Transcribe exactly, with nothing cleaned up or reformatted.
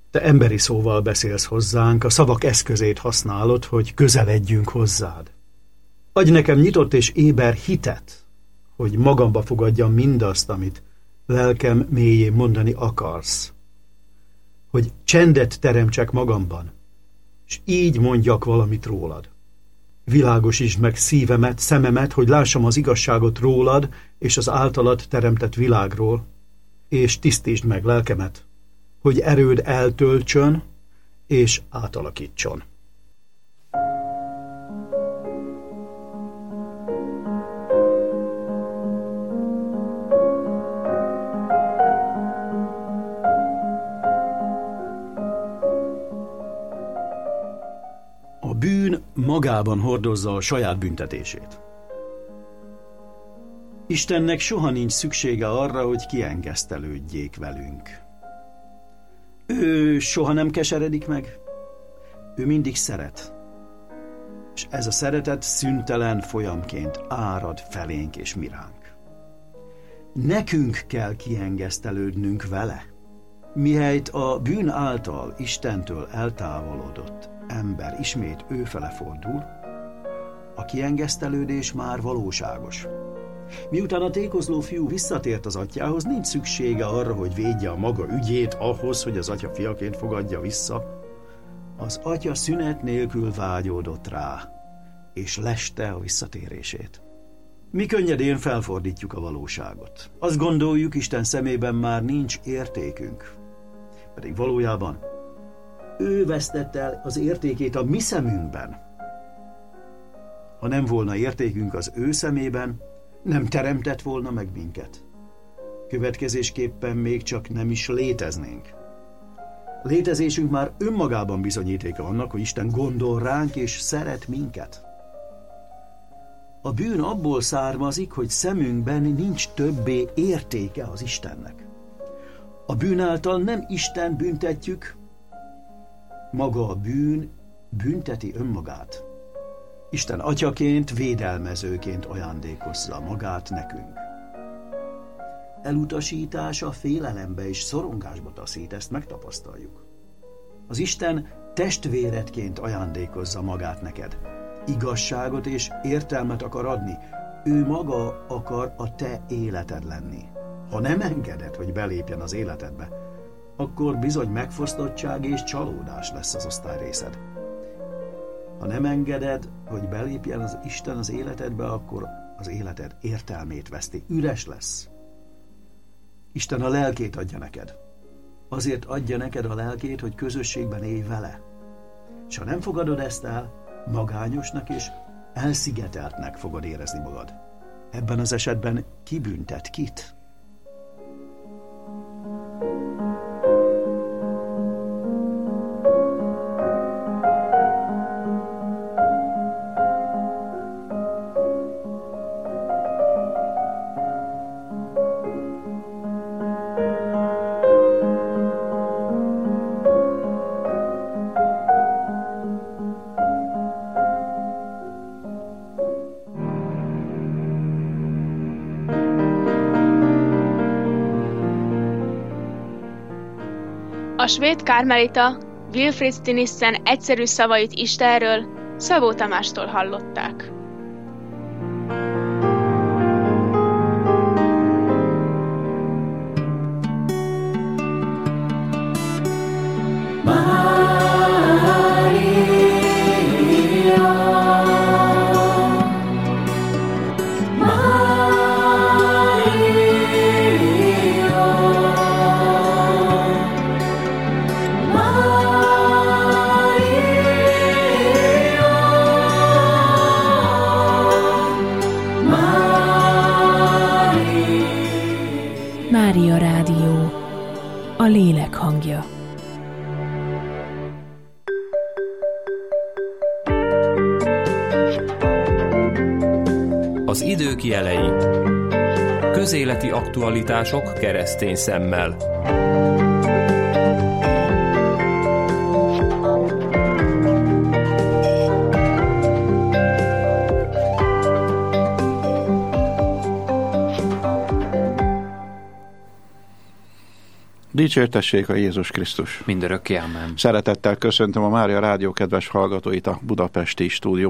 Te emberi szóval beszélsz hozzánk, a szavak eszközét használod, hogy közeledjünk hozzád. Adj nekem nyitott és éber hitet, hogy magamba fogadjam mindazt, amit lelkem mélyén mondani akarsz. Hogy csendet teremtsek magamban, és így mondjak valamit rólad. Világosítsd meg szívemet, szememet, hogy lássam az igazságot rólad és az általad teremtett világról, és tisztítsd meg lelkemet, hogy erőd eltöltsön és átalakítson. A bűn magában hordozza a saját büntetését. Istennek soha nincs szüksége arra, hogy kiengesztelődjék velünk. Ő soha nem keseredik meg, ő mindig szeret. És ez a szeretet szüntelen folyamként árad felénk és miránk. Nekünk kell kiengesztelődnünk vele, mihelyt a bűn által Istentől eltávolodott ember ismét őfele fordul, a kiengesztelődés már valóságos. Miután a tékozló fiú visszatért az atyához, nincs szüksége arra, hogy védje a maga ügyét ahhoz, hogy az atya fiaként fogadja vissza. Az atya szünet nélkül vágyódott rá, és leste a visszatérését. Mi könnyedén felfordítjuk a valóságot. Azt gondoljuk, Isten szemében már nincs értékünk. Pedig valójában ő vesztette el az értékét a mi szemünkben. Ha nem volna értékünk az ő szemében, nem teremtett volna meg minket. Következésképpen még csak nem is léteznénk. Létezésünk már önmagában bizonyítéka annak, hogy Isten gondol ránk és szeret minket. A bűn abból származik, hogy szemünkben nincs többé értéke az Istennek. A bűn által nem Isten büntetjük, maga a bűn bünteti önmagát. Isten atyaként, védelmezőként ajándékozza magát nekünk. Elutasítása félelembe és szorongásba taszít, ezt megtapasztaljuk. Az Isten testvéredként ajándékozza magát neked. Igazságot és értelmet akar adni. Ő maga akar a te életed lenni. Ha nem engeded, hogy belépjen az életedbe, akkor bizony megfosztottság és csalódás lesz az osztályrészed. Ha nem engeded, hogy belépjen az Isten az életedbe, akkor az életed értelmét veszti, üres lesz. Isten a lelkét adja neked. Azért adja neked a lelkét, hogy közösségben élj vele. És ha nem fogadod ezt el, magányosnak és elszigeteltnek fogod érezni magad. Ebben az esetben ki büntet kit? A svéd kármelita Wilfrid Stinissen egyszerű szavait Istenről Szabó Tamástól hallották. Mária Rádió, a lélek hangja. Az idők jelei. Közéleti aktualitások keresztény szemmel. Dicsértessék a Jézus Krisztus. Mindörökké, amen. Szeretettel köszöntöm a Mária Rádió kedves hallgatóit a budapesti stúdió